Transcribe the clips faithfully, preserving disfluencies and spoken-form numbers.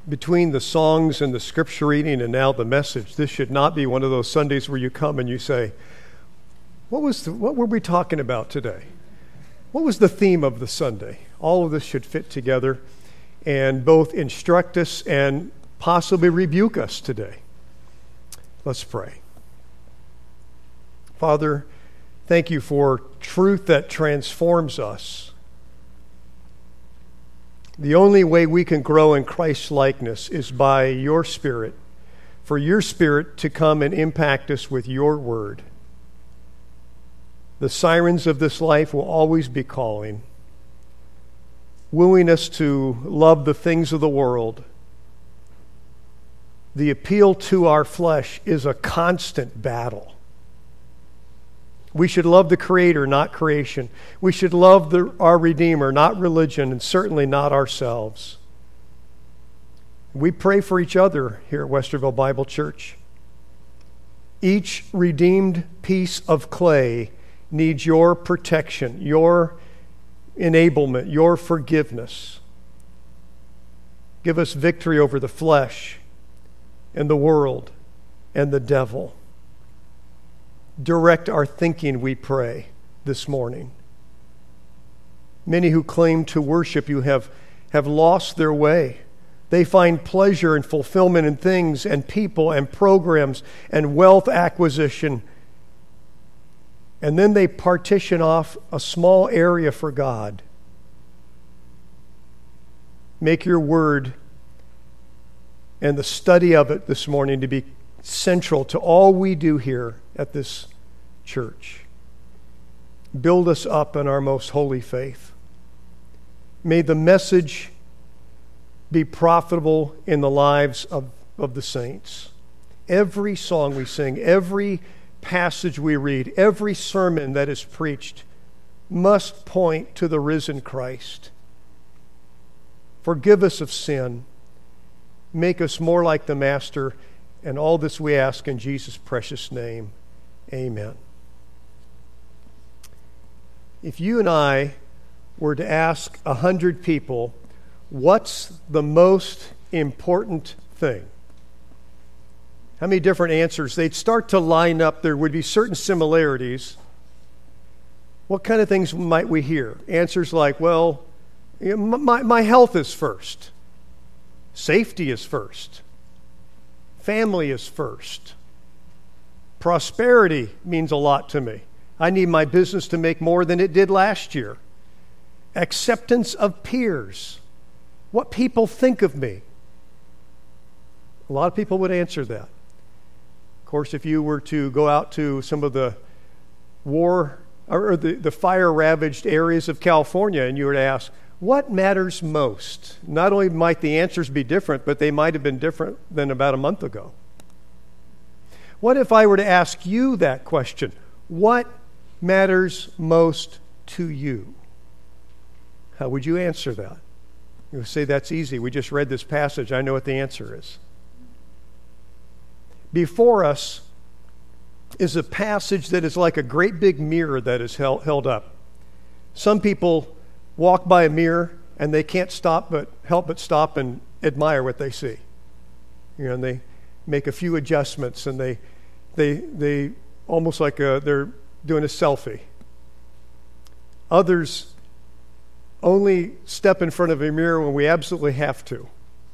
between the songs and the scripture reading and now the message, this should not be one of those Sundays where you come and you say, what was the, what were we talking about today? What was the theme of the Sunday? All of this should fit together and both instruct us and possibly rebuke us today. Let's pray. Father, thank you for truth that transforms us. The only way we can grow in Christ's likeness is by your Spirit, for your Spirit to come and impact us with your word. The sirens of this life will always be calling, wooing us to love the things of the world. The appeal to our flesh is a constant battle. We should love the Creator, not creation. We should love the, our Redeemer, not religion, and certainly not ourselves. We pray for each other here at Westerville Bible Church. Each redeemed piece of clay needs your protection, your enablement, your forgiveness. Give us victory over the flesh and the world and the devil. Direct our thinking, we pray, this morning. Many who claim to worship you have, have lost their way. They find pleasure and fulfillment in things and people and programs and wealth acquisition. And then they partition off a small area for God. Make your word and the study of it this morning to be central to all we do here at this church. Build us up in our most holy faith. May the message be profitable in the lives of, of the saints. Every song we sing, every passage we read, every sermon that is preached must point to the risen Christ. Forgive us of sin. Make us more like the Master. And all this we ask in Jesus' precious name. Amen. If you and I were to ask a hundred people, what's the most important thing? How many different answers? They'd start to line up. There would be certain similarities. What kind of things might we hear? Answers like, well, you know, my, my health is first. Safety is first. Family is first. Prosperity means a lot to me. I need my business to make more than it did last year. Acceptance of peers. What people think of me. A lot of people would answer that. Of course, if you were to go out to some of the war or the, the fire-ravaged areas of California and you were to ask, what matters most? Not only might the answers be different, but they might have been different than about a month ago. What if I were to ask you that question? What matters most to you? How would you answer that? You would say, that's easy. We just read this passage. I know what the answer is. Before us is a passage that is like a great big mirror that is held, held up. Some people walk by a mirror and they can't stop but help but stop and admire what they see. You know, and they make a few adjustments and they they they almost like a, they're doing a selfie. Others only step in front of a mirror when we absolutely have to.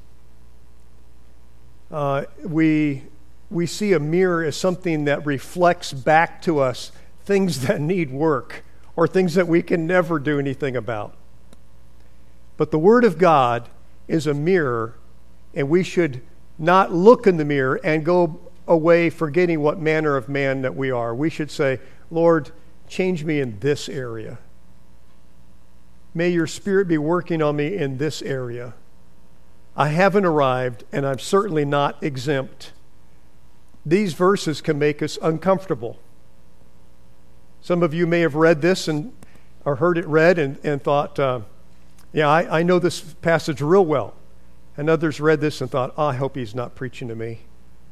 Uh, we we see a mirror as something that reflects back to us things that need work or things that we can never do anything about. But the Word of God is a mirror, and we should not look in the mirror and go away forgetting what manner of man that we are. We should say, Lord, change me in this area. May your Spirit be working on me in this area. I haven't arrived, and I'm certainly not exempt. These verses can make us uncomfortable. Some of you may have read this and or heard it read and, and thought, uh, yeah, I, I know this passage real well. And others read this and thought, oh, I hope he's not preaching to me.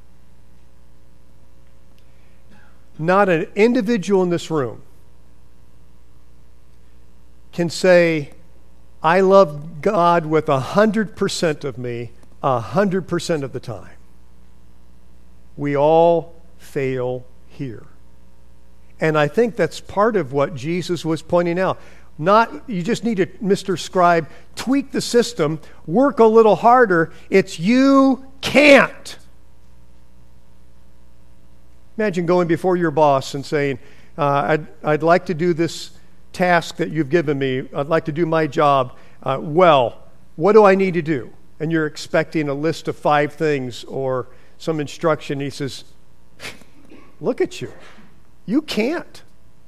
Not an individual in this room can say, I love God with a hundred percent of me a hundred percent of the time. We all fail here. And I think that's part of what Jesus was pointing out. Not, you just need to, Mister Scribe, tweak the system, work a little harder. It's you can't. Imagine going before your boss and saying, uh, I'd, I'd like to do this task that you've given me. I'd like to do my job uh, well. What do I need to do? And you're expecting a list of five things or some instruction. He says, look at you. You can't.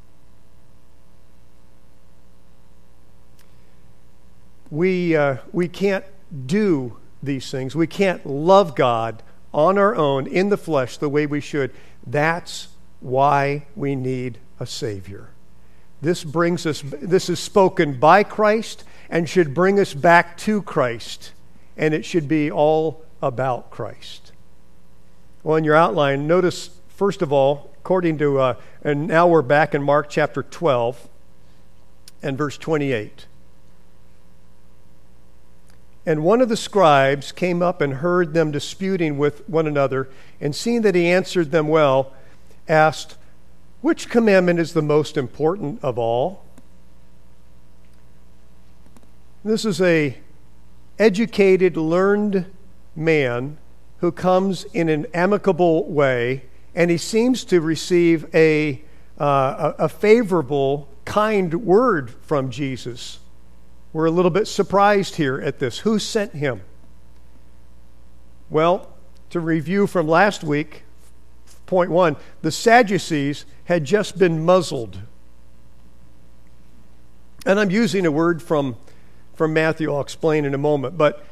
We, uh, we can't do these things. We can't love God on our own in the flesh the way we should. That's why we need a Savior. This brings us, this is spoken by Christ and should bring us back to Christ. And it should be all about Christ. Well, in your outline, notice, first of all, according to, uh, and now we're back in Mark chapter twelve and verse twenty-eight. And one of the scribes came up and heard them disputing with one another, and seeing that he answered them well, asked, which commandment is the most important of all? This is a educated, learned man who comes in an amicable way, and he seems to receive a, uh, a, a favorable, kind word from Jesus. We're a little bit surprised here at this. Who sent him? Well, to review from last week, point one, the Sadducees had just been muzzled. And I'm using a word from, from Matthew, I'll explain in a moment. But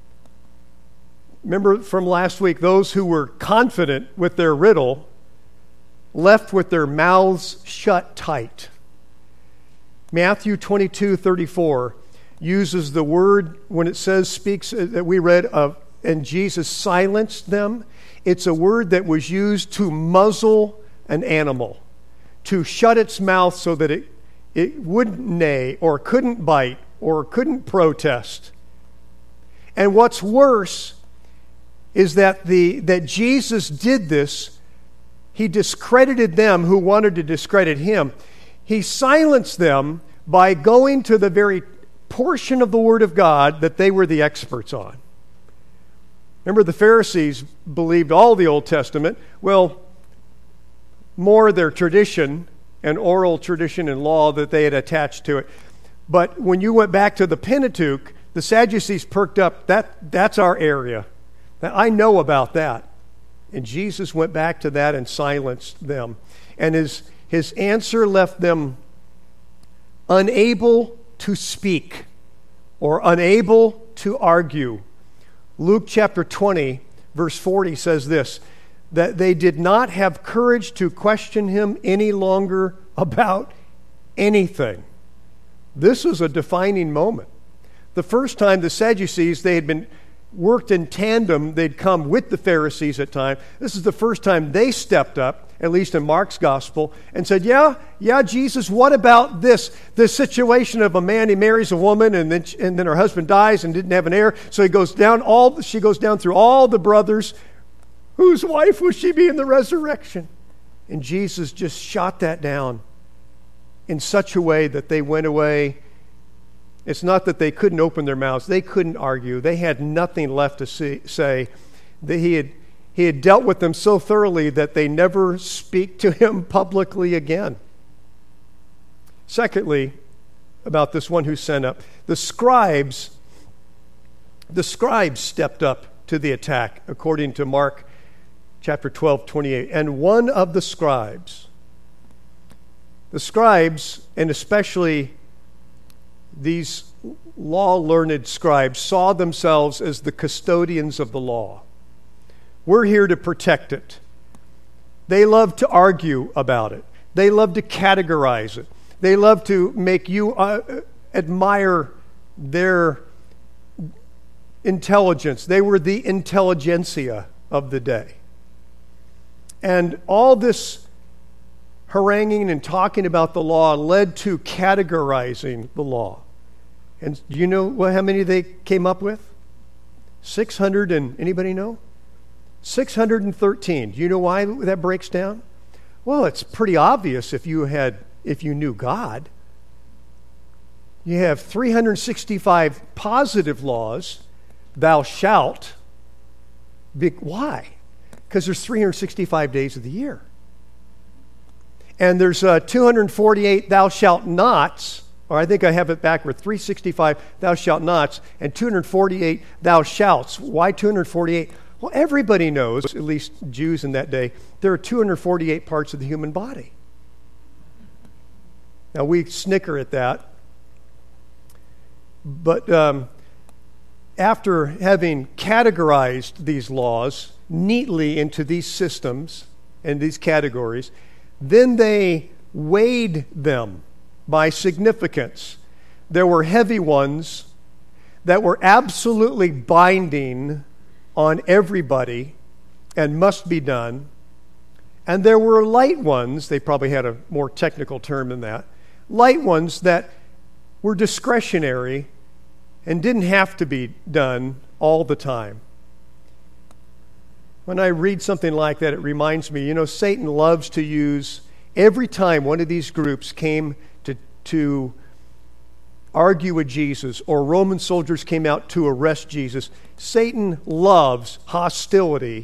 remember from last week, those who were confident with their riddle left with their mouths shut tight. Matthew twenty-two thirty-four uses the word, when it says, speaks, that we read of, and Jesus silenced them. It's a word that was used to muzzle an animal, to shut its mouth so that it, it wouldn't neigh or couldn't bite or couldn't protest. And what's worse is that the that Jesus did this. He discredited them who wanted to discredit him. He silenced them by going to the very portion of the Word of God that they were the experts on. Remember, the Pharisees believed all the Old Testament. Well, more their tradition and oral tradition and law that they had attached to it. But when you went back to the Pentateuch, the Sadducees perked up. That, that's our area. I know about that. And Jesus went back to that and silenced them. And his, his answer left them unable to speak or unable to argue. Luke chapter twenty, verse forty says this, that they did not have courage to question him any longer about anything. This was a defining moment. The first time the Sadducees, they had been worked in tandem, they'd come with the Pharisees at times. This is the first time they stepped up, at least in Mark's gospel, and said, yeah, yeah, Jesus, what about this? This situation of a man, he marries a woman, and then, and then her husband dies and didn't have an heir, so he goes down all, she goes down through all the brothers. Whose wife will she be in the resurrection? And Jesus just shot that down in such a way that they went away. It's not that they couldn't open their mouths. They couldn't argue. They had nothing left to see, say. That he had, he had dealt with them so thoroughly that they never speak to him publicly again. Secondly, about this one who sent up, the scribes, the scribes stepped up to the attack, according to Mark chapter twelve, twenty-eight. And one of the scribes, the scribes, and especially these law-learned scribes, saw themselves as the custodians of the law. We're here to protect it. They love to argue about it. They love to categorize it. They love to make you uh, admire their intelligence. They were the intelligentsia of the day. And all this haranguing and talking about the law led to categorizing the law. And do you know what, how many they came up with? six hundred and, anybody know? six hundred thirteen. Do you know why that breaks down? Well, it's pretty obvious if you had, if you knew God. You have three hundred sixty-five positive laws. Thou shalt. Be, why? Because there's three hundred sixty-five days of the year. And there's uh, two hundred forty-eight thou shalt nots, or I think I have it backward, three hundred sixty-five thou shalt nots, and two hundred forty-eight thou shalts. Why two hundred forty-eight? Well, everybody knows, at least Jews in that day, there are two hundred forty-eight parts of the human body. Now, we snicker at that. But um, after having categorized these laws neatly into these systems and these categories, then they weighed them by significance. There were heavy ones that were absolutely binding on everybody and must be done. And there were light ones, they probably had a more technical term than that, light ones that were discretionary and didn't have to be done all the time. When I read something like that, it reminds me, you know, Satan loves to use, every time one of these groups came to, to argue with Jesus or Roman soldiers came out to arrest Jesus, Satan loves hostility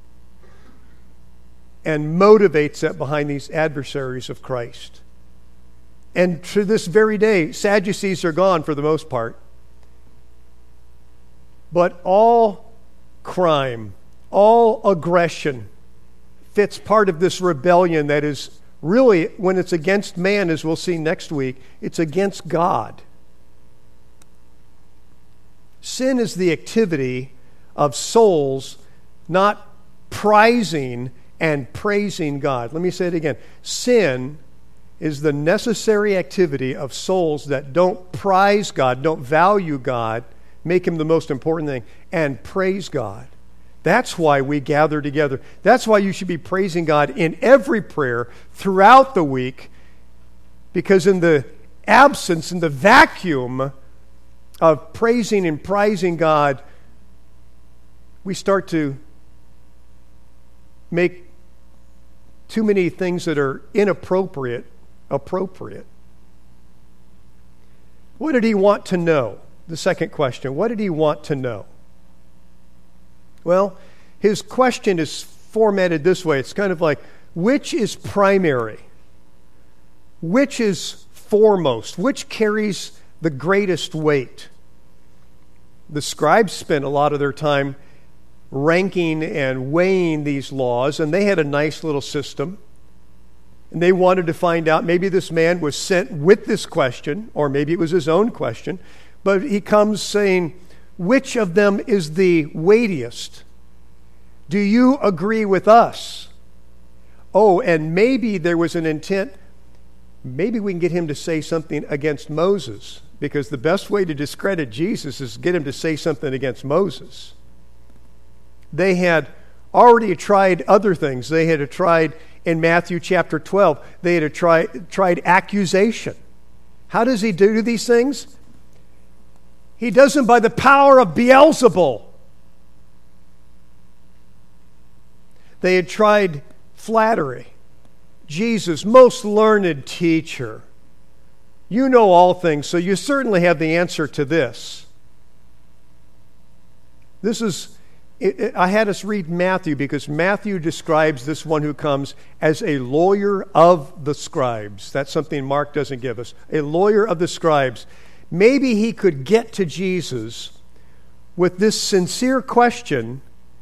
and motivates that behind these adversaries of Christ. And to this very day, Sadducees are gone for the most part. But all crime, all aggression fits part of this rebellion that is really, when it's against man, as we'll see next week, it's against God. Sin is the activity of souls not prizing and praising God. Let me say it again. Sin is the necessary activity of souls that don't prize God, don't value God, make Him the most important thing, and praise God. That's why we gather together. That's why you should be praising God in every prayer throughout the week, because in the absence, in the vacuum of praising and prizing God, we start to make too many things that are inappropriate appropriate. What did He want to know? The second question, what did He want to know? Well, His question is formatted this way. It's kind of like, which is primary? Which is foremost? Which carries the greatest weight? The scribes spent a lot of their time ranking and weighing these laws, and they had a nice little system. And they wanted to find out, maybe this man was sent with this question, or maybe it was his own question, but he comes saying, which of them is the weightiest? Do you agree with us? Oh, and maybe there was an intent, maybe we can get him to say something against Moses, because the best way to discredit Jesus is get him to say something against Moses. They had already tried other things. They had tried in Matthew chapter twelve, they had tried, tried accusation. How does he do these things? He does them by the power of Beelzebul. They had tried flattery. Jesus, most learned teacher, you know all things, so you certainly have the answer to this. This is, it, it, I had us read Matthew because Matthew describes this one who comes as a lawyer of the scribes. That's something Mark doesn't give us. A lawyer of the scribes. Maybe he could get to Jesus with this sincere question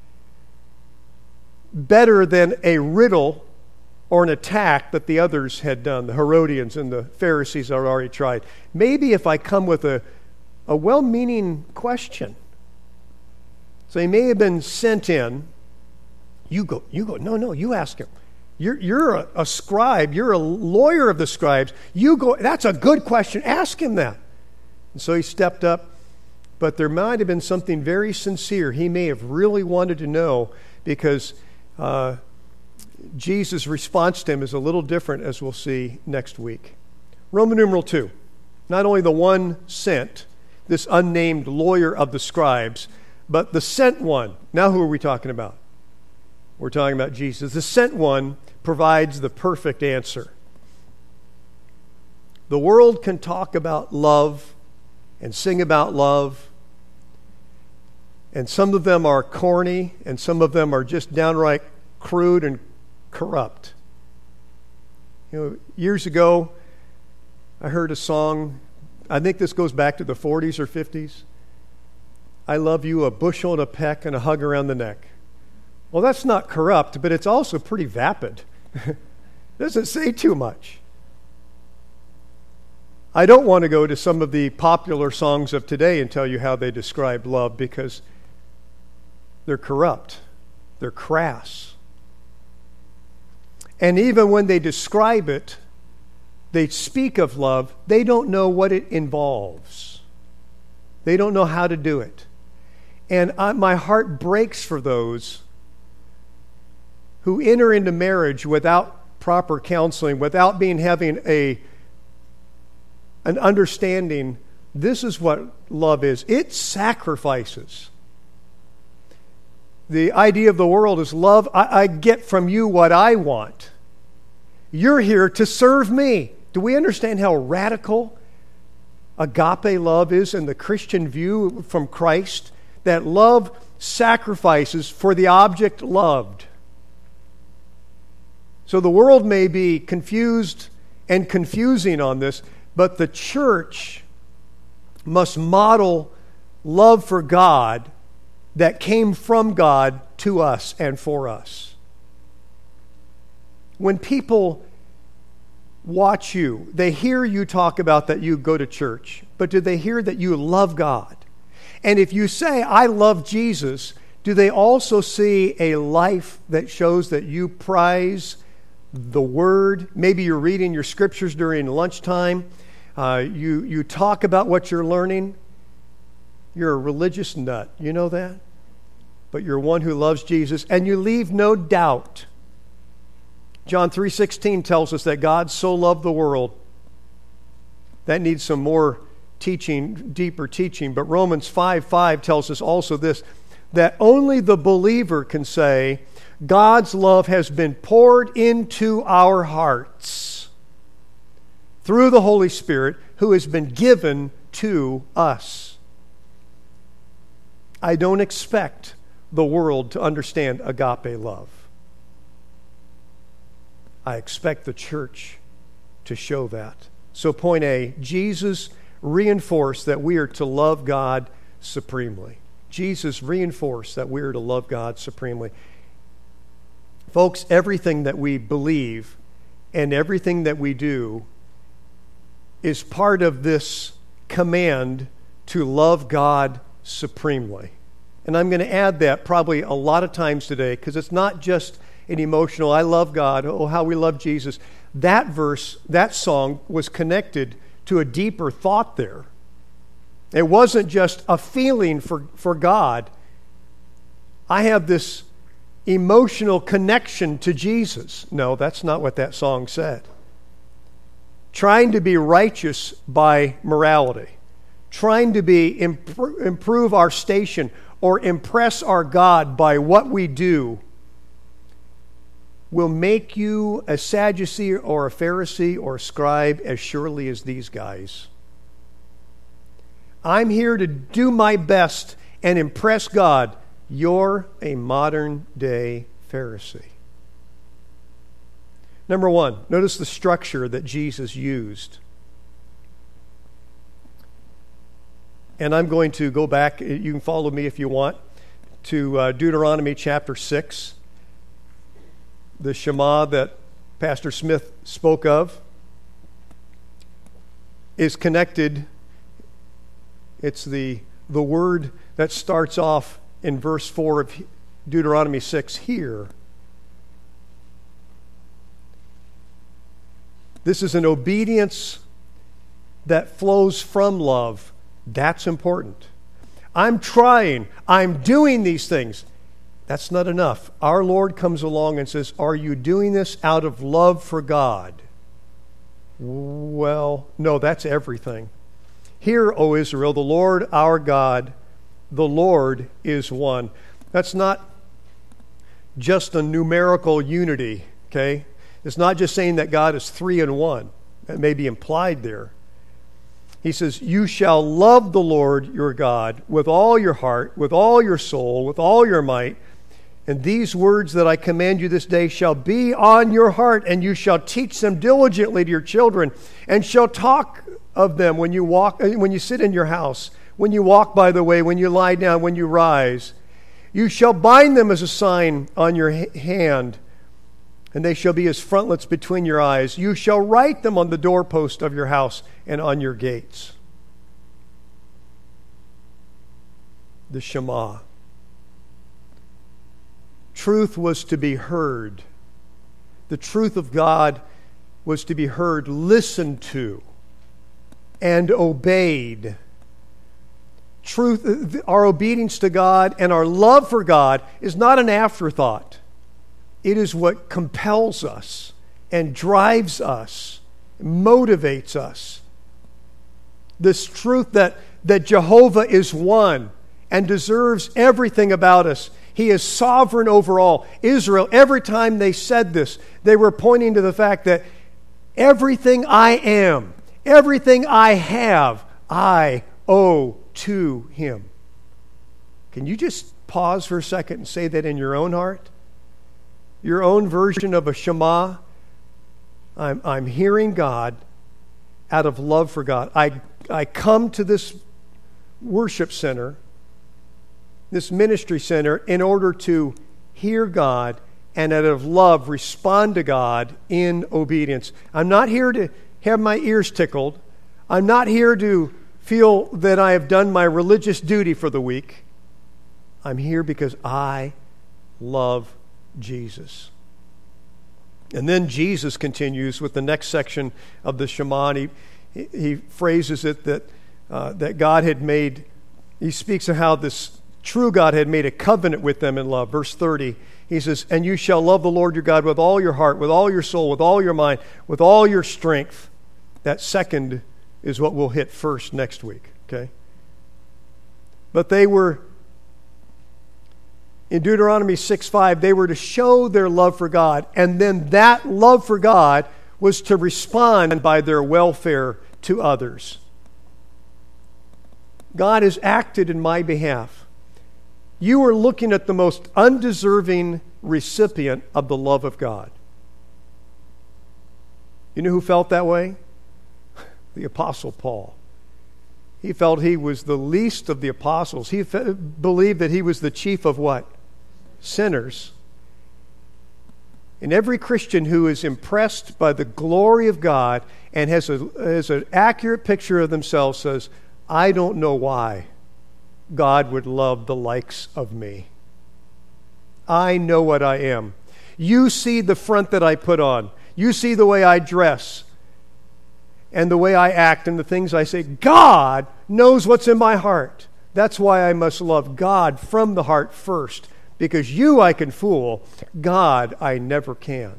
better than a riddle or an attack that the others had done. The Herodians and the Pharisees had already tried. Maybe if I come with a, a well-meaning question. So he may have been sent in. You go, you go, no, no, you ask him. You're, you're a, a scribe. You're a lawyer of the scribes. You go, that's a good question. Ask him that. And so he stepped up, but there might have been something very sincere. He may have really wanted to know, because uh, Jesus' response to him is a little different, as we'll see next week. Roman numeral two. Not only the one sent, this unnamed lawyer of the scribes, But the sent one, now who are we talking about? We're talking about Jesus. The sent one provides the perfect answer. The world can talk about love and sing about love, and some of them are corny, and some of them are just downright crude and corrupt. You know, years ago, I heard a song, I think this goes back to the forties or fifties. I love you, a bushel and a peck and a hug around the neck. Well, that's not corrupt, but it's also pretty vapid. Doesn't say too much. I don't want to go to some of the popular songs of today and tell you how they describe love, because they're corrupt. They're crass. And even when they describe it, they speak of love, they don't know what it involves. They don't know how to do it. And I, my heart breaks for those who enter into marriage without proper counseling, without being having a an understanding. This is what love is. It sacrifices. The idea of the world is love, I, I get from you what I want. You're here to serve me. Do we understand how radical agape love is in the Christian view from Christ? That love sacrifices for the object loved. So the world may be confused and confusing on this, but the church must model love for God that came from God to us and for us. When people watch you, they hear you talk about that you go to church, but do they hear that you love God? And if you say, I love Jesus, do they also see a life that shows that you prize the Word? Maybe you're reading your scriptures during lunchtime. Uh, you, you talk about what you're learning. You're a religious nut. You know that? But you're one who loves Jesus, and you leave no doubt. John three sixteen tells us that God so loved the world. That needs some more teaching, deeper teaching. But Romans five five tells us also this, that only the believer can say, God's love has been poured into our hearts through the Holy Spirit who has been given to us. I don't expect the world to understand agape love. I expect the church to show that. So point A, Jesus reinforced that we are to love God supremely. Jesus reinforced that we are to love God supremely. Folks, everything that we believe and everything that we do is part of this command to love God supremely. And I'm going to add that probably a lot of times today, because it's not just an emotional, I love God, oh, how we love Jesus. That verse, that song was connected to a deeper thought there. It wasn't just a feeling for, for God. I have this emotional connection to Jesus. No, that's not what that song said. Trying to be righteous by morality, trying to be imp- improve our station or impress our God by what we do will make you a Sadducee or a Pharisee or a scribe as surely as these guys. I'm here to do my best and impress God. You're a modern day Pharisee. Number one, notice the structure that Jesus used. And I'm going to go back, you can follow me if you want, to uh, Deuteronomy chapter six. The Shema that Pastor Smith spoke of is connected. It's the, the word that starts off in verse four of Deuteronomy six here. This is an obedience that flows from love. That's important. I'm trying. I'm doing these things. That's not enough. Our Lord comes along and says, are you doing this out of love for God? Well, no, that's everything. Hear, O Israel, the Lord our God, the Lord is one. That's not just a numerical unity, okay? It's not just saying that God is three in one. That may be implied there. He says, you shall love the Lord your God with all your heart, with all your soul, with all your might. And these words that I command you this day shall be on your heart, and you shall teach them diligently to your children, and shall talk of them when you walk, when you sit in your house, when you walk by the way, when you lie down, when you rise. You shall bind them as a sign on your hand, and they shall be as frontlets between your eyes. You shall write them on the doorpost of your house and on your gates. The Shema. Truth was to be heard. The truth of God was to be heard, listened to, and obeyed. Truth, our obedience to God and our love for God is not an afterthought. It is what compels us and drives us, motivates us. This truth that, that Jehovah is one and deserves everything about us. He is sovereign over all. Israel, every time they said this, they were pointing to the fact that everything I am, everything I have, I owe to Him. Can you just pause for a second and say that in your own heart? Your own version of a Shema? I'm, I'm hearing God out of love for God. I, I come to this worship center, this ministry center, in order to hear God and out of love respond to God in obedience. I'm not here to have my ears tickled. I'm not here to feel that I have done my religious duty for the week. I'm here because I love Jesus. And then Jesus continues with the next section of the Shema. And he, he phrases it that, uh, that God had made, he speaks of how this true God had made a covenant with them in love. Verse thirty, he says, and you shall love the Lord your God with all your heart, with all your soul, with all your mind, with all your strength. That second is what we'll hit first next week, okay? But they were, in Deuteronomy six five, they were to show their love for God, and then that love for God was to respond by their welfare to others. God has acted in my behalf. You are looking at the most undeserving recipient of the love of God. You know who felt that way? The Apostle Paul. He felt he was the least of the apostles. He fe- believed that he was the chief of what? Sinners. And every Christian who is impressed by the glory of God and has, a, has an accurate picture of themselves says, I don't know why God would love the likes of me. I know what I am. You see the front that I put on. You see the way I dress and the way I act and the things I say. God knows what's in my heart. That's why I must love God from the heart first, because you I can fool. God I never can.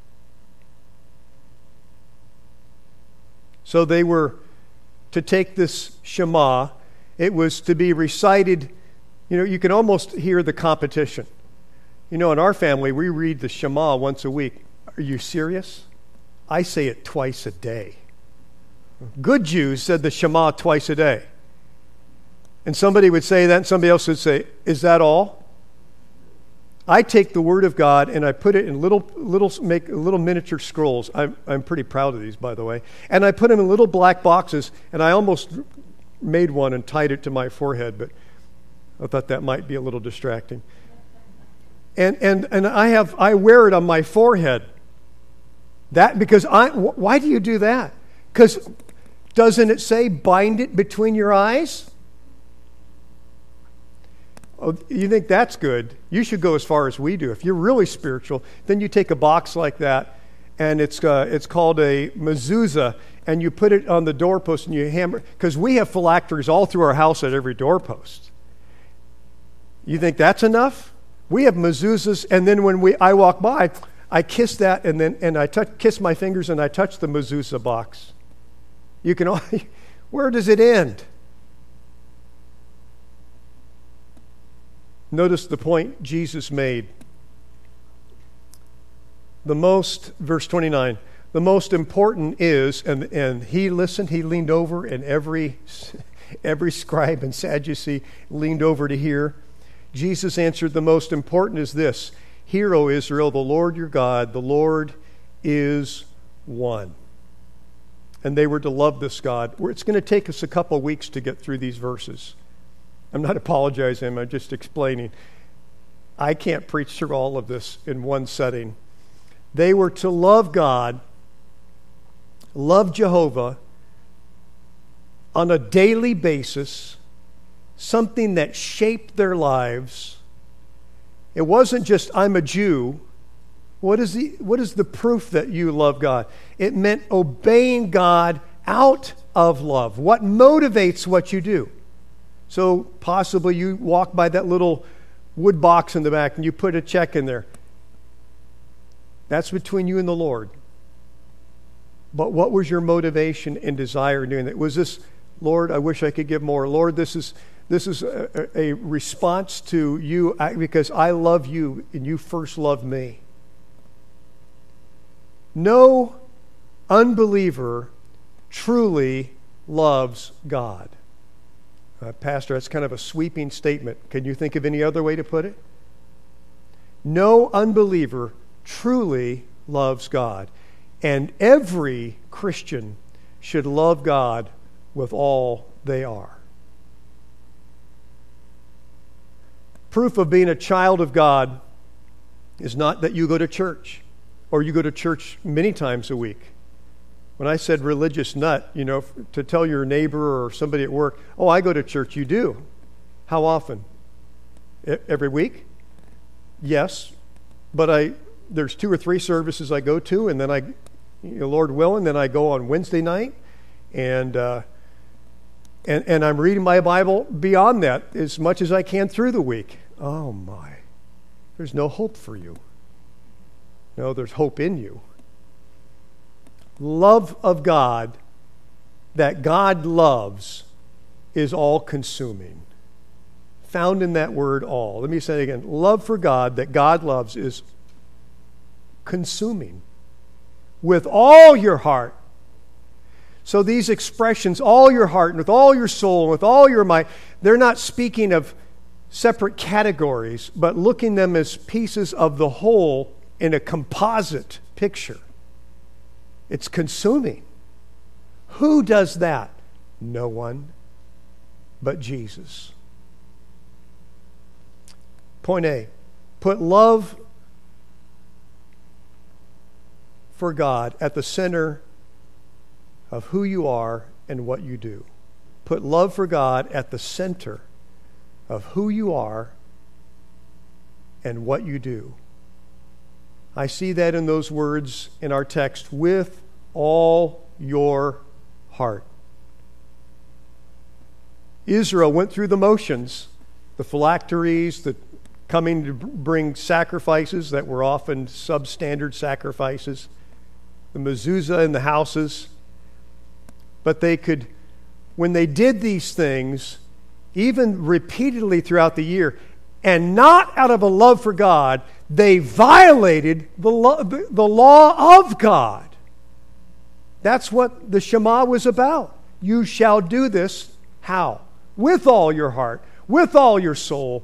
So they were to take this Shema. It was to be recited. You know, you can almost hear the competition. You know, in our family, we read the Shema once a week. Are you serious? I say it twice a day. Good Jews said the Shema twice a day. And somebody would say that, and somebody else would say, is that all? I take the Word of God and I put it in little, little, make little miniature scrolls. I'm, I'm pretty proud of these, by the way. And I put them in little black boxes, and I almost made one and tied it to my forehead, but I thought that might be a little distracting. And and and I have I wear it on my forehead. That because I why do you do that? Because doesn't it say bind it between your eyes? Oh, you think that's good? You should go as far as we do. If you're really spiritual, then you take a box like that, and it's uh, it's called a mezuzah, and you put it on the doorpost and you hammer, because we have phylacteries all through our house at every doorpost. You think that's enough? We have mezuzahs, and then when we I walk by, I kiss that, and then and I touch, kiss my fingers, and I touch the mezuzah box. You can only, where does it end? Notice the point Jesus made. The most, verse twenty-nine, the most important is, and, and he listened, he leaned over, and every, every scribe and Sadducee leaned over to hear. Jesus answered, the most important is this: Hear, O Israel, the Lord your God, the Lord is one. And they were to love this God. It's going to take us a couple of weeks to get through these verses. I'm not apologizing, I'm just explaining. I can't preach through all of this in one setting. They were to love God, love Jehovah on a daily basis, something that shaped their lives. It wasn't just, I'm a Jew. What is the, what is the proof that you love God? It meant obeying God out of love. What motivates what you do? So possibly you walk by that little wood box in the back and you put a check in there. That's between you and the Lord. But what was your motivation and desire in doing that? Was this, Lord, I wish I could give more. Lord, this is this is a, a response to you because I love you and you first loved me. No unbeliever truly loves God. Uh, Pastor, that's kind of a sweeping statement. Can you think of any other way to put it? No unbeliever truly loves God. And every Christian should love God with all they are. Proof of being a child of God is not that you go to church, or you go to church many times a week. When I said religious nut, you know, to tell your neighbor or somebody at work, oh, I go to church, you do. How often? E- every week? Yes. But I there's two or three services I go to, and then I, you know, Lord willing, then I go on Wednesday night, and, uh, and, and I'm reading my Bible beyond that as much as I can through the week. Oh my, there's no hope for you. No, there's hope in you. Love of God that God loves is all-consuming. Found in that word all. Let me say it again. Love for God that God loves is consuming. With all your heart. So these expressions, all your heart and with all your soul and with all your might, they're not speaking of separate categories, but looking them as pieces of the whole in a composite picture. It's consuming. Who does that? No one but Jesus. Point A, put love for God at the center of who you are and what you do. Put love for God at the center of who you are and what you do. I see that in those words in our text, with all your heart. Israel went through the motions, the phylacteries, the coming to bring sacrifices that were often substandard sacrifices, the mezuzah in the houses. But they could, when they did these things, even repeatedly throughout the year, and not out of a love for God, they violated the law, the law of God. That's what the Shema was about. You shall do this, how? With all your heart, with all your soul.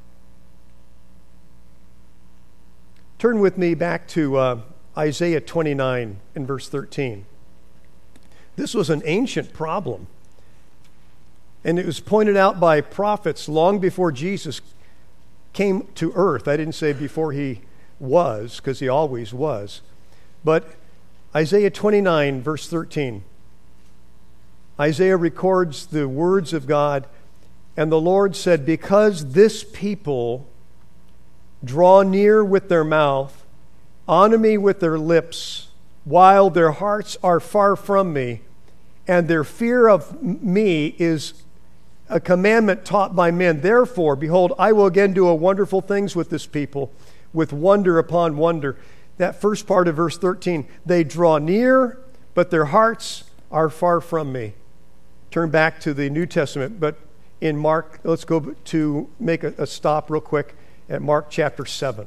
Turn with me back to uh, Isaiah twenty-nine and verse thirteen. This was an ancient problem. And it was pointed out by prophets long before Jesus came to earth. I didn't say before he was, because he always was. But Isaiah twenty-nine, verse thirteen. Isaiah records the words of God, and the Lord said, because this people draw near with their mouth, honor me with their lips, while their hearts are far from me, and their fear of me is a commandment taught by men. Therefore, behold, I will again do a wonderful things with this people, with wonder upon wonder. That first part of verse thirteen, they draw near, but their hearts are far from me. Turn back to the New Testament, but in Mark. Let's go to make a, a stop real quick at Mark chapter seven.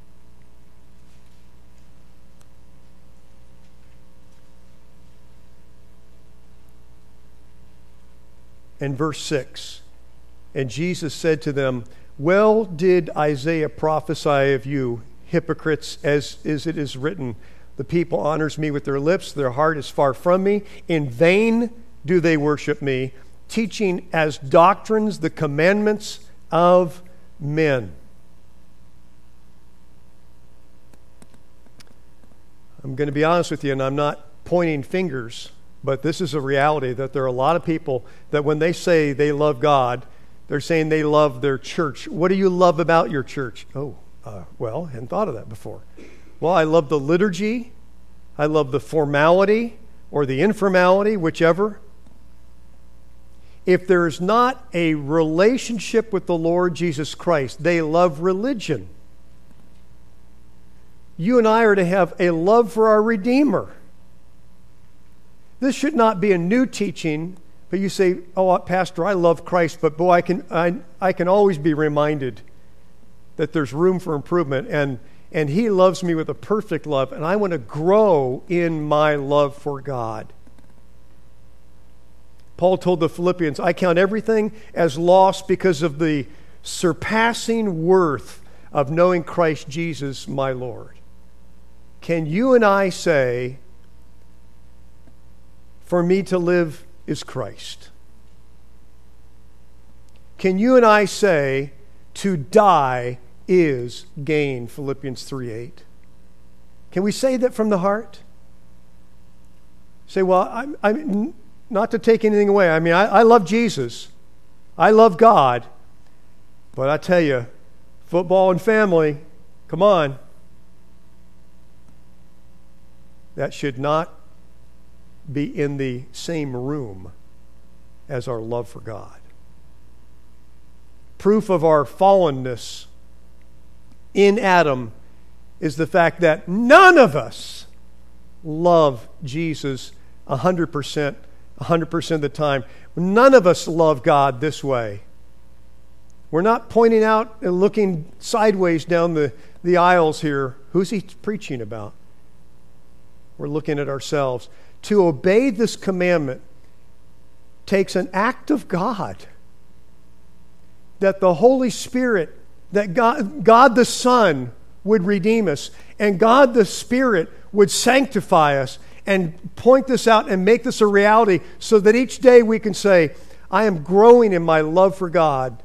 And verse six. And Jesus said to them, well did Isaiah prophesy of you, hypocrites, as, as it is written, the people honors me with their lips, their heart is far from me. In vain do they worship me, teaching as doctrines the commandments of men. I'm going to be honest with you, and I'm not pointing fingers, but this is a reality that there are a lot of people that when they say they love God, they're saying they love their church. What do you love about your church? Oh, uh, well, I hadn't thought of that before. Well, I love the liturgy. I love the formality or the informality, whichever. If there's not a relationship with the Lord Jesus Christ, they love religion. You and I are to have a love for our Redeemer. This should not be a new teaching, but you say, oh, Pastor, I love Christ, but boy, I can, I, I can always be reminded that there's room for improvement, and, and He loves me with a perfect love, and I want to grow in my love for God. Paul told the Philippians, I count everything as lost because of the surpassing worth of knowing Christ Jesus, my Lord. Can you and I say, for me to live is Christ? Can you and I say, to die is gain, Philippians three eight? Can we say that from the heart? Say, well, I'm, I'm not to take anything away. I mean, I, I love Jesus. I love God. But I tell you, football and family, come on. That should not be in the same room as our love for God. Proof of our fallenness in Adam is the fact that none of us love Jesus one hundred percent, one hundred percent of the time. None of us love God this way. We're not pointing out and looking sideways down the, the aisles here. Who's he preaching about? We're looking at ourselves. To obey this commandment takes an act of God. That the Holy Spirit, that God, God the Son would redeem us, and God the Spirit would sanctify us and point this out and make this a reality so that each day we can say, I am growing in my love for God.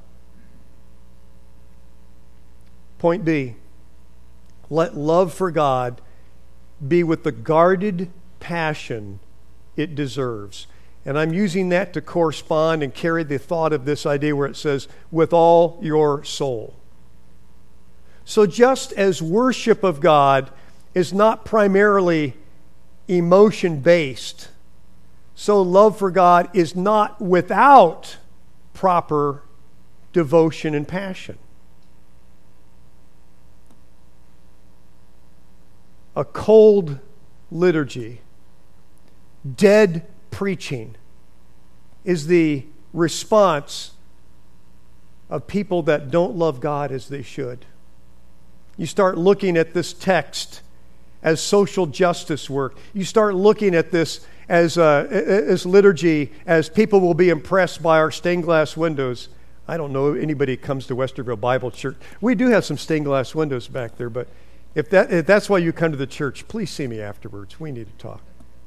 Point B, let love for God be with the guarded passion it deserves. And I'm using that to correspond and carry the thought of this idea where it says, with all your soul. So just as worship of God is not primarily emotion-based, so love for God is not without proper devotion and passion. A cold liturgy, dead preaching, is the response of people that don't love God as they should. You start looking at this text as social justice work. You start looking at this as, uh, as liturgy, as people will be impressed by our stained glass windows. I don't know if anybody comes to Westerville Bible Church. We do have some stained glass windows back there, but If, that, if that's why you come to the church, please see me afterwards. We need to talk.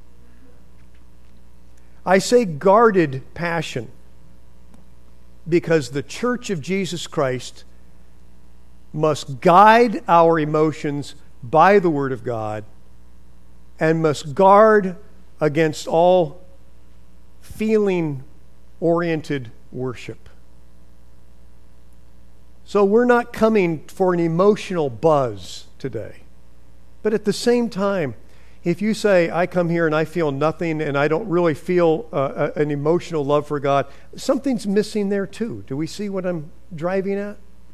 I say guarded passion because the church of Jesus Christ must guide our emotions by the Word of God and must guard against all feeling-oriented worship. So we're not coming for an emotional buzz today. But at the same time, if you say, I come here and I feel nothing and I don't really feel uh, an emotional love for God, something's missing there too. Do we see what I'm driving at?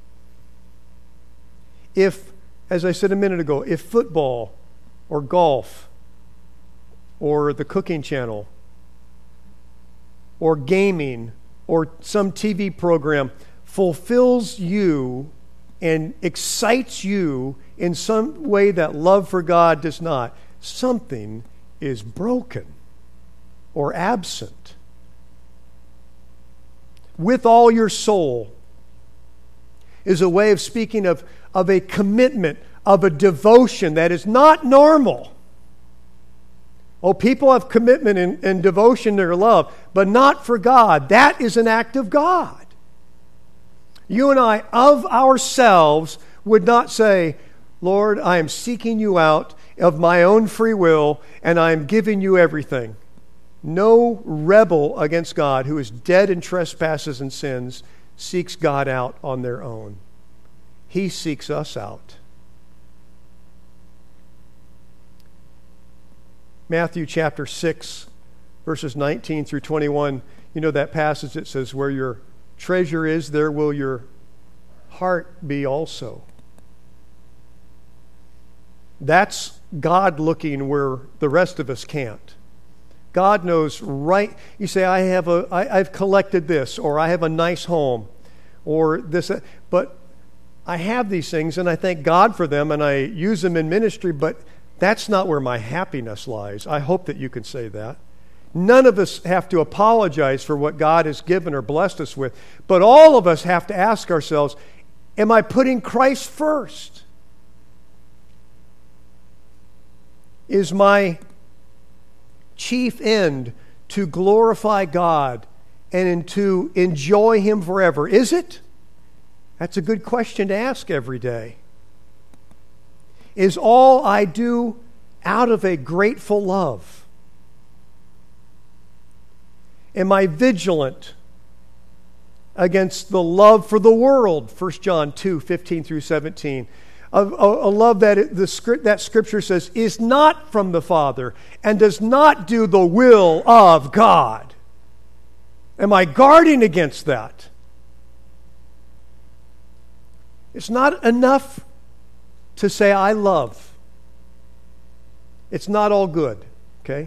If, as I said a minute ago, if football or golf or the cooking channel or gaming or some T V program fulfills you and excites you in some way that love for God does not, something is broken or absent. With all your soul is a way of speaking of, of a commitment, of a devotion that is not normal. Oh, people have commitment and, and devotion to their love, but not for God. That is an act of God. You and I, of ourselves, would not say, Lord, I am seeking you out of my own free will, and I am giving you everything. No rebel against God who is dead in trespasses and sins seeks God out on their own. He seeks us out. Matthew chapter six, verses nineteen through twenty-one. You know that passage that says, where your treasure is, there will your heart be also. That's God looking where the rest of us can't. God knows right. You say, I have a, I, I've collected this, or I have a nice home, or this, but I have these things, and I thank God for them, and I use them in ministry, but that's not where my happiness lies. I hope that you can say that. None of us have to apologize for what God has given or blessed us with, but all of us have to ask ourselves, am I putting Christ first? Is my chief end to glorify God and to enjoy Him forever? Is it? That's a good question to ask every day. Is all I do out of a grateful love? Am I vigilant against the love for the world? First John two, fifteen through seventeen. A, a, a love that it, the script, that Scripture says is not from the Father and does not do the will of God. Am I guarding against that? It's not enough to say, I love. It's not all good, okay?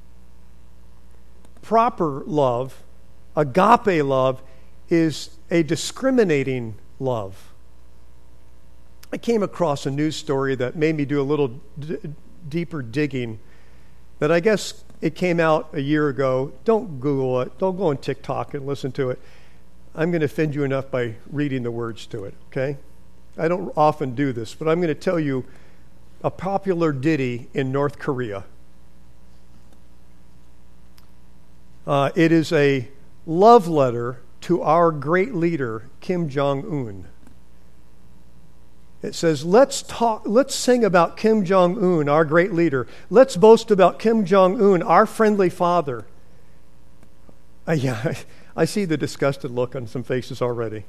Proper love, agape love, is a discriminating love. I came across a news story that made me do a little d- deeper digging that I guess it came out a year ago. Don't Google it. Don't go on TikTok and listen to it. I'm going to offend you enough by reading the words to it, okay? I don't often do this, but I'm going to tell you a popular ditty in North Korea. Uh, it is a love letter to our great leader, Kim Jong-un. It says, let's talk, let's sing about Kim Jong-un, our great leader. Let's boast about Kim Jong-un, our friendly father. Uh, yeah, I see the disgusted look on some faces already.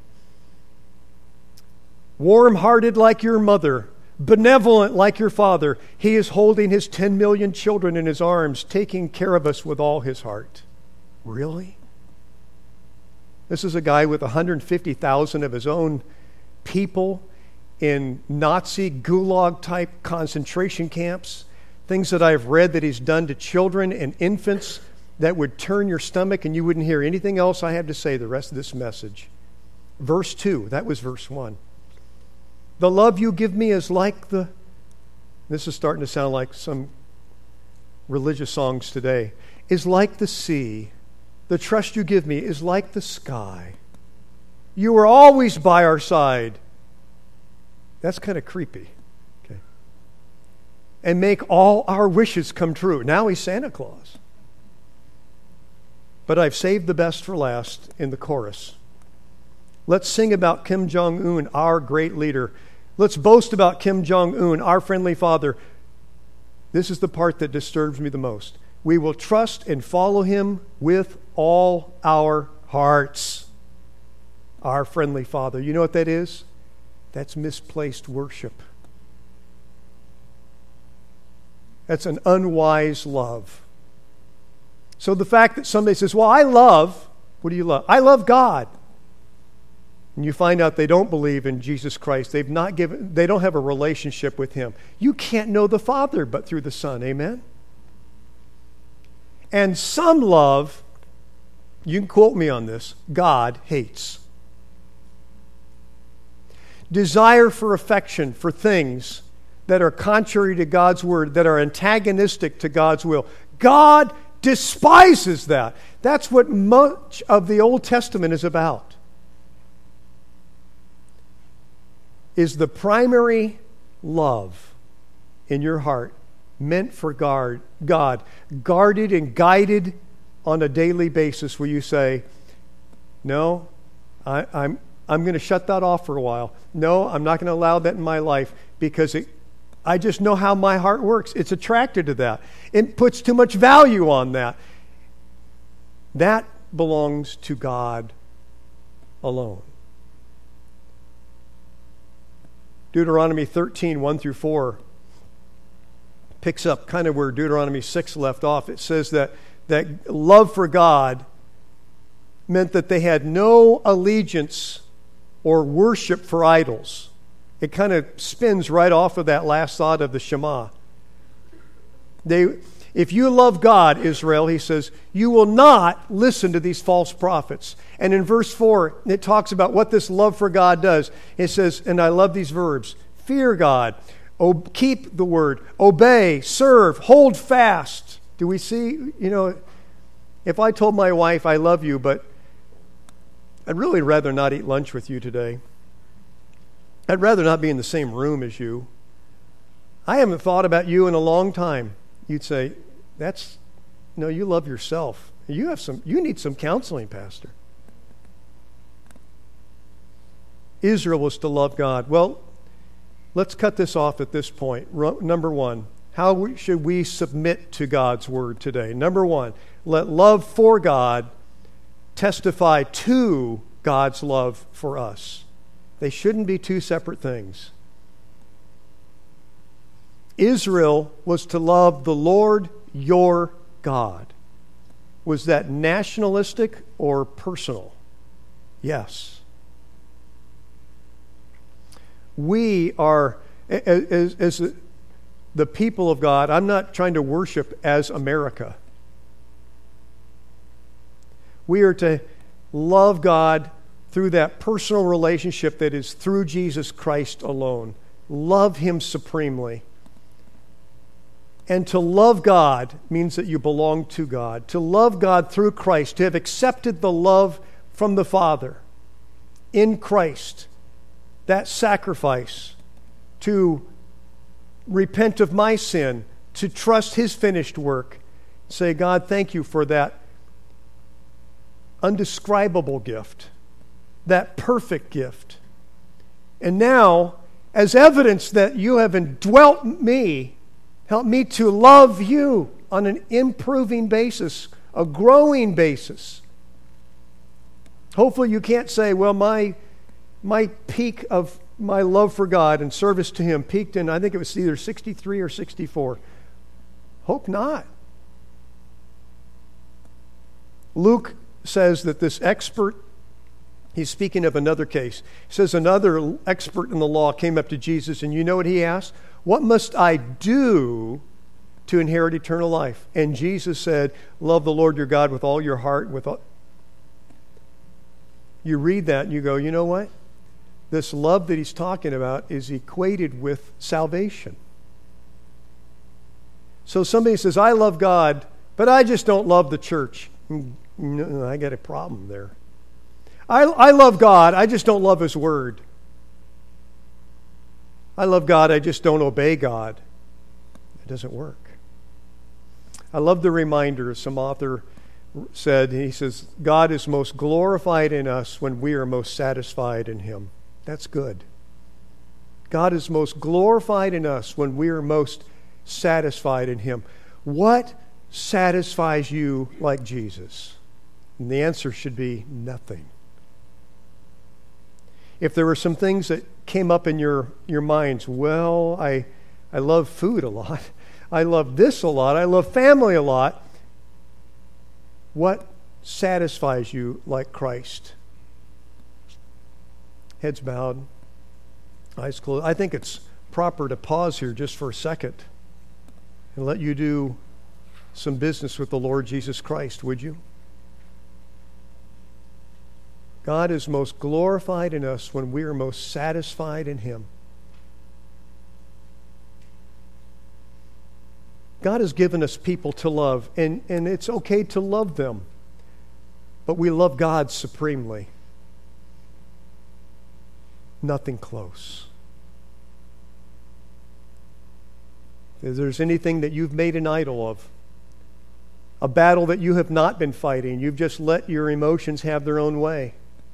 Warm-hearted like your mother, benevolent like your father, he is holding his ten million children in his arms, taking care of us with all his heart. Really? This is a guy with one hundred fifty thousand of his own people in Nazi gulag-type concentration camps, things that I've read that he's done to children and infants that would turn your stomach and you wouldn't hear anything else I have to say the rest of this message. Verse two, that was verse one. The love you give me is like the... This is starting to sound like some religious songs today. Is like the sea. The trust you give me is like the sky. You are always by our side. That's kind of creepy. Okay. And make all our wishes come true. Now he's Santa Claus. But I've saved the best for last in the chorus. Let's sing about Kim Jong-un, our great leader. Let's boast about Kim Jong-un, our friendly father. This is the part that disturbs me the most. We will trust and follow him with all our hearts. Our friendly father. You know what that is? That's misplaced worship. That's an unwise love. So the fact that somebody says, well, I love, what do you love? I love God. And you find out they don't believe in Jesus Christ. They've not given, they don't have a relationship with Him. You can't know the Father but through the Son. Amen? And some love, you can quote me on this, God hates. Desire for affection for things that are contrary to God's word, that are antagonistic to God's will. God despises that. That's what much of the Old Testament is about. Is the primary love in your heart meant for guard, God, guarded and guided on a daily basis, where you say, no, I, I'm I'm going to shut that off for a while. No, I'm not going to allow that in my life, because it, I just know how my heart works. It's attracted to that. It puts too much value on that. That belongs to God alone. Deuteronomy thirteen, one through four picks up kind of where Deuteronomy six left off. It says that, that love for God meant that they had no allegiance or worship for idols. It kind of spins right off of that last thought of the Shema. They, if you love God, Israel, he says, you will not listen to these false prophets. And in verse four, it talks about what this love for God does. It says, and I love these verbs, fear God, o- keep the word, obey, serve, hold fast. Do we see, you know, if I told my wife I love you, but I'd really rather not eat lunch with you today. I'd rather not be in the same room as you. I haven't thought about you in a long time. You'd say, that's, no, you love yourself. You have some, you need some counseling, Pastor. Israel was to love God. Well, let's cut this off at this point. Number one, how should we submit to God's word today? Number one, let love for God testify to God's love for us. They shouldn't be two separate things. Israel was to love the Lord your God. Was that nationalistic or personal? Yes. We are, as, as the people of God, I'm not trying to worship as America. We are to love God through that personal relationship that is through Jesus Christ alone. Love Him supremely. And to love God means that you belong to God. To love God through Christ, to have accepted the love from the Father in Christ, that sacrifice, to repent of my sin, to trust His finished work. Say, God, thank you for that undescribable gift, that perfect gift. And now, as evidence that you have indwelt me, help me to love you on an improving basis, a growing basis. Hopefully you can't say, well, my, my peak of my love for God and service to Him peaked in, I think it was either sixty-three or sixty-four. Hope not. Luke says that this expert, he's speaking of another case, he says another expert in the law came up to Jesus, and you know what he asked? What must I do to inherit eternal life? And Jesus said, love the Lord your God with all your heart. With all... You read that and you go, you know what? This love that he's talking about is equated with salvation. So somebody says, I love God, but I just don't love the church. No, I got a problem there. I, I love God, I just don't love His word. I love God, I just don't obey God. It doesn't work. I love the reminder, some author said, he says, God is most glorified in us when we are most satisfied in Him. That's good. God is most glorified in us when we are most satisfied in Him. What satisfies you like Jesus? And the answer should be nothing. If there were some things that came up in your, your minds, well, I, I love food a lot. I love this a lot. I love family a lot. What satisfies you like Christ? Heads bowed, eyes closed. I think it's proper to pause here just for a second and let you do some business with the Lord Jesus Christ, would you? God is most glorified in us when we are most satisfied in Him. God has given us people to love, and, and it's okay to love them, but we love God supremely. Nothing close. If there's anything that you've made an idol of, a battle that you have not been fighting, you've just let your emotions have their own way,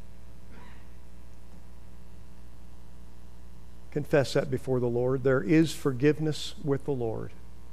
confess that before the Lord. There is forgiveness with the Lord.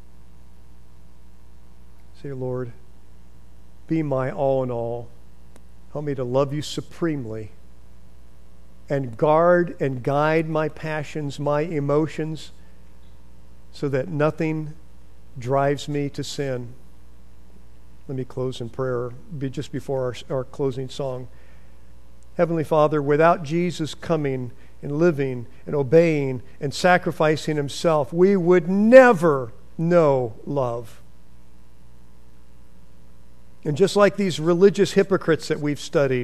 Say, Lord, be my all in all. Help me to love you supremely and guard and guide my passions, my emotions, so that nothing drives me to sin. Let me close in prayer be just before our, our closing song. Heavenly Father, without Jesus coming and living and obeying and sacrificing Himself, we would never know love. And just like these religious hypocrites that we've studied,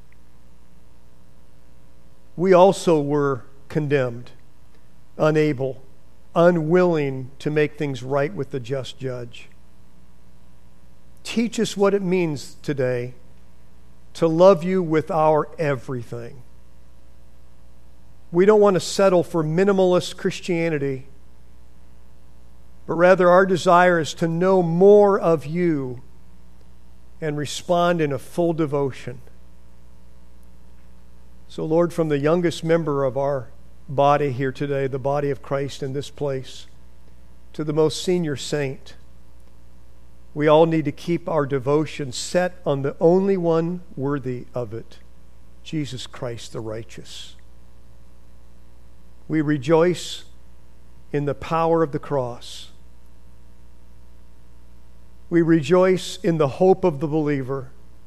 we also were condemned, unable, unwilling to make things right with the just judge. Teach us what it means today to love you with our everything. We don't want to settle for minimalist Christianity, but rather our desire is to know more of you and respond in a full devotion. So, Lord, from the youngest member of our body here today, the body of Christ in this place, to the most senior saint, we all need to keep our devotion set on the only one worthy of it, Jesus Christ the righteous. We rejoice in the power of the cross. We rejoice in the hope of the believer.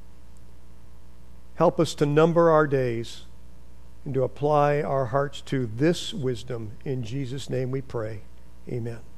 Help us to number our days and to apply our hearts to this wisdom. In Jesus' name we pray. Amen.